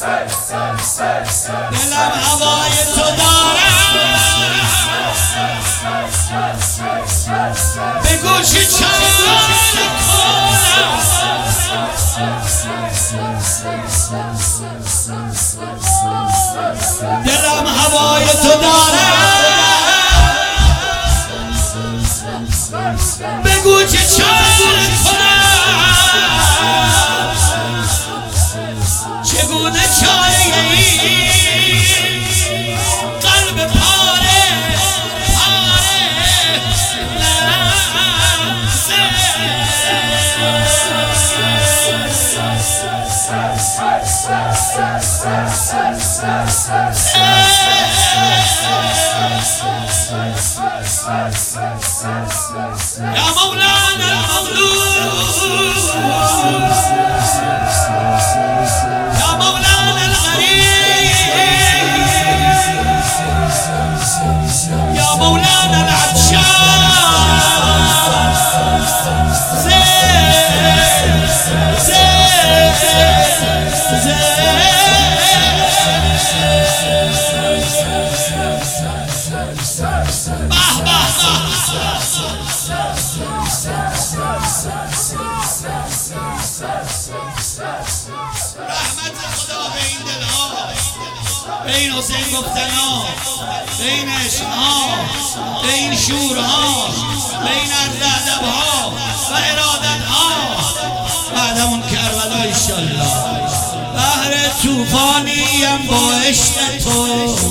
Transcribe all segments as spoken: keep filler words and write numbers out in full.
دلم هوای تو دارم، بگو چی چند کنم. دلم هوای تو دارم، بگو چی چند کنم. چگونه چاره ای قلب پاره پاره لرزه. یا مولانا المولود، یا مولانا الغریب، یا مولانا العطشان، زين زين زين. رحمت خدا به این دلها، به این حسین گفتنها، به این عشقها، به این شورها، به این ادبها و ارادتها. بعدمون کربلا انشالله. بحر توفانیم با عشق تو،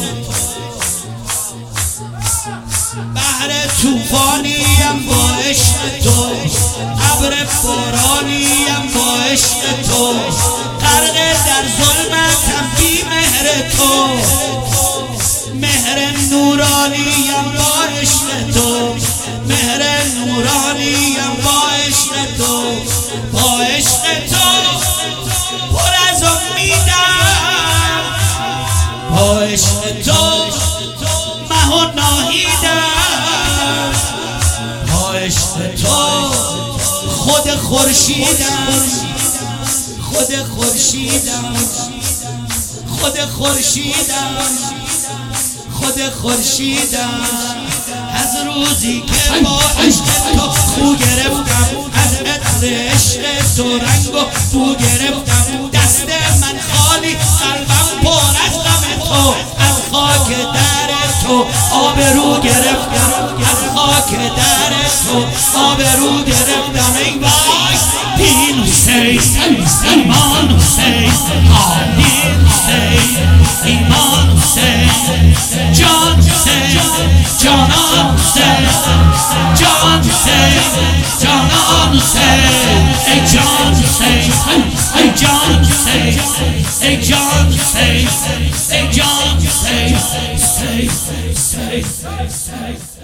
بحر توفانیم با عشق تو، ابر بارانیم با عشق تو، غرق در ظلمتم بی مهر تو، مهر نورانیم با عشق تو، مهر نورانیم با عشق تو، با عشق تو پر از امیدم، با عشق تو مه و ناهیدم، با عشق تو خود خورشیدم، خود خورشیدم، خود خورشیدم، خود خورشیدم. از روزی که با عشق تو خو گرفتم، از عطر عشق تو رنگ و بو گرفتم. دست من خالی، قلبم پر از غم تو، از خاک در تو آبرو گرفتم، از خاک در تو آبرو گرفتم. ای وای دین حسین، ایمان حسین، دین حسین، ایمان حسین، جان حسین، جانان حسین، جان حسین، جانان حسین. ای جان حسین، ای جان حسین، ای جان حسین، ای جان حسین.